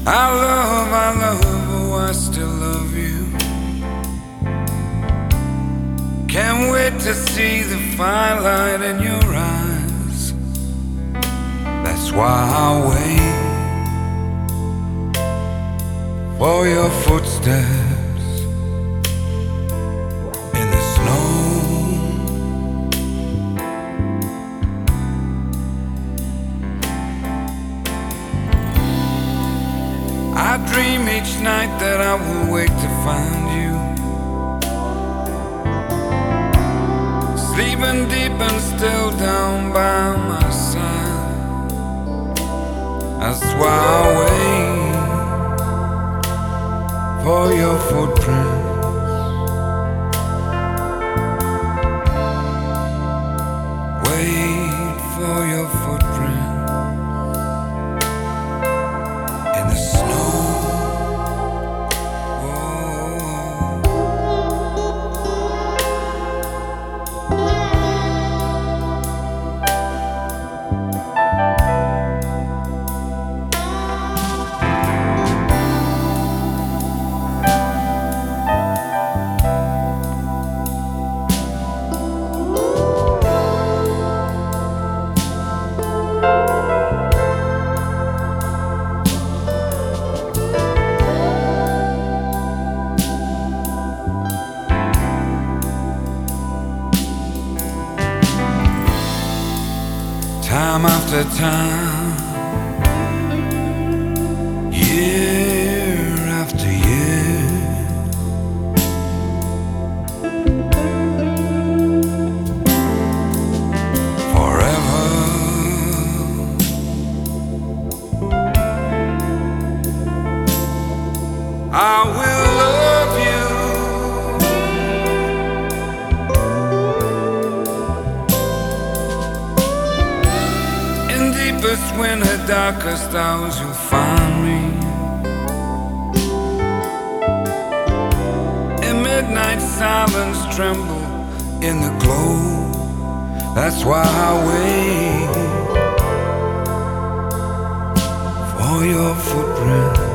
I love, oh, I still love you. Can't wait to see the firelight in your eyes. That's why I'll wait for your footsteps in the snow. I dream each night that I will wait to find you, sleeping deep and still down by my side. That's why I wait for your footprints. Wait for your footprints in the snow. Time after time, year after year, forever I will love you. Deepest winter, darkest hours, you'll find me. In midnight silence, tremble in the glow. That's why I wait for your footprint.